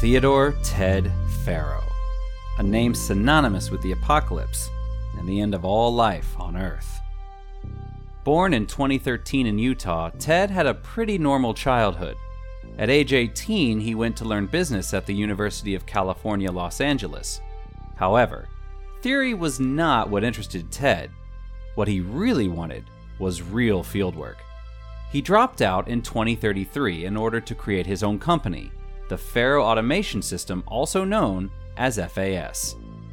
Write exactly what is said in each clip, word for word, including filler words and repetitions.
Theodore Ted Faro, a name synonymous with the apocalypse and the end of all life on Earth. Born in twenty thirteen in Utah, Ted had a pretty normal childhood. At age eighteen, he went to learn business at the University of California, Los Angeles. However, theory was not what interested Ted. What he really wanted was real fieldwork. He dropped out in twenty thirty-three in order to create his own company, the Faro Automation System, also known as F A S.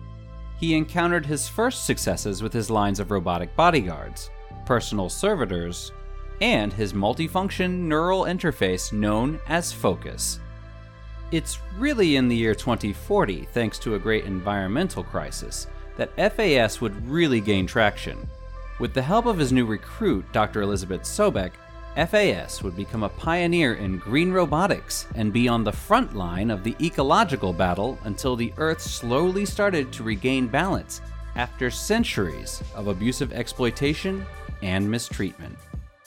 He encountered his first successes with his lines of robotic bodyguards, personal servitors, and his multifunction neural interface known as Focus. It's really in the year twenty forty, thanks to a great environmental crisis, that F A S would really gain traction. With the help of his new recruit, Doctor Elizabeth Sobek, F A S would become a pioneer in green robotics and be on the front line of the ecological battle until the Earth slowly started to regain balance after centuries of abusive exploitation and mistreatment.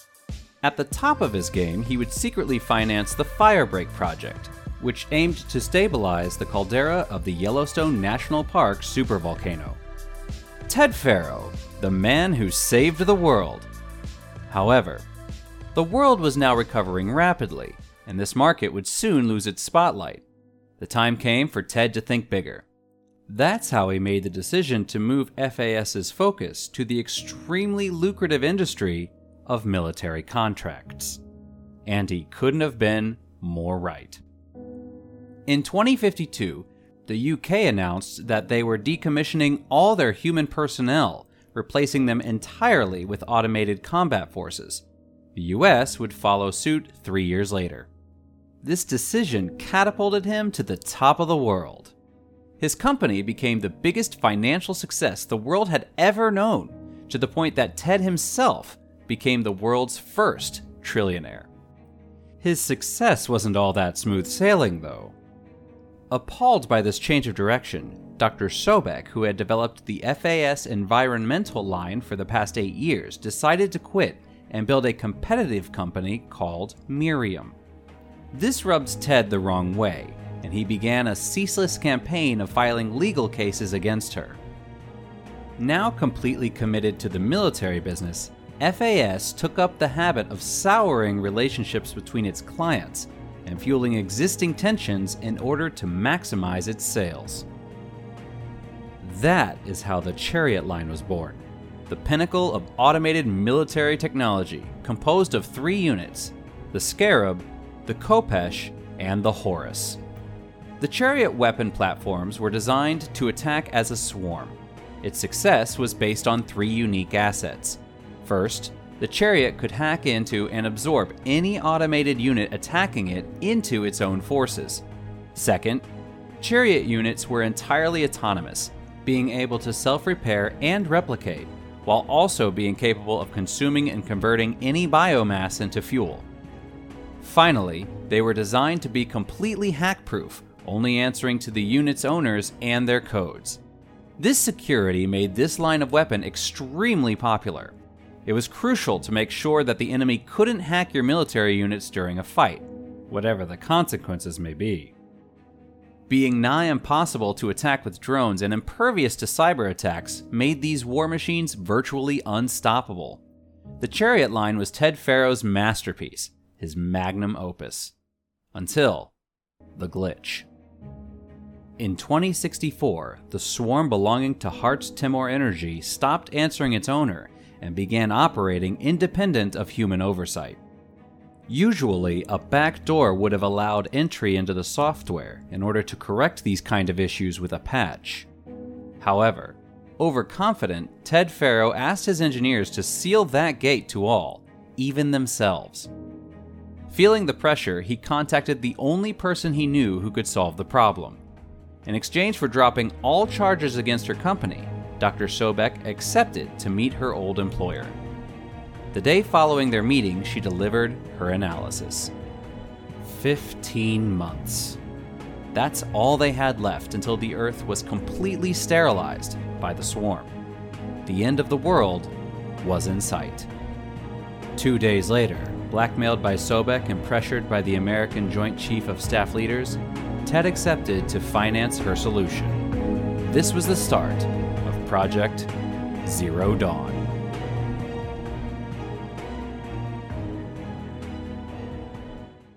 At the top of his game, he would secretly finance the Firebreak Project, which aimed to stabilize the caldera of the Yellowstone National Park supervolcano. Ted Faro, the man who saved the world. However, the world was now recovering rapidly, and this market would soon lose its spotlight. The time came for Ted to think bigger. That's how he made the decision to move FAS's focus to the extremely lucrative industry of military contracts. And he couldn't have been more right. In twenty fifty-two, the U K announced that they were decommissioning all their human personnel, replacing them entirely with automated combat forces. The U S would follow suit three years later. This decision catapulted him to the top of the world. His company became the biggest financial success the world had ever known, to the point that Ted himself became the world's first trillionaire. His success wasn't all that smooth sailing, though. Appalled by this change of direction, Doctor Sobek, who had developed the F A S environmental line for the past eight years, decided to quit and build a competitive company called Miriam. This rubbed Ted the wrong way, and he began a ceaseless campaign of filing legal cases against her. Now completely committed to the military business, F A S took up the habit of souring relationships between its clients and fueling existing tensions in order to maximize its sales. That is how the Chariot line was born, the pinnacle of automated military technology composed of three units: the Scarab, the Khopesh, and the Horus. The Chariot weapon platforms were designed to attack as a swarm. Its success was based on three unique assets. First, the Chariot could hack into and absorb any automated unit attacking it into its own forces. Second, Chariot units were entirely autonomous, being able to self-repair and replicate, while also being capable of consuming and converting any biomass into fuel. Finally, they were designed to be completely hack-proof, only answering to the unit's owners and their codes. This security made this line of weapon extremely popular. It was crucial to make sure that the enemy couldn't hack your military units during a fight, whatever the consequences may be. Being nigh impossible to attack with drones and impervious to cyber attacks made these war machines virtually unstoppable. The Chariot line was Ted Faro's masterpiece, his magnum opus. Until the glitch. In twenty sixty-four, the swarm belonging to Hartz Timor Energy stopped answering its owner and began operating independent of human oversight. Usually, a back door would have allowed entry into the software in order to correct these kind of issues with a patch. However, overconfident, Ted Faro asked his engineers to seal that gate to all, even themselves. Feeling the pressure, he contacted the only person he knew who could solve the problem. In exchange for dropping all charges against her company, Doctor Sobek accepted to meet her old employer. The day following their meeting, she delivered her analysis. Fifteen months. That's all they had left until the Earth was completely sterilized by the swarm. The end of the world was in sight. Two days later, blackmailed by Sobek and pressured by the American Joint Chief of Staff leaders, Ted accepted to finance her solution. This was the start of Project Zero Dawn.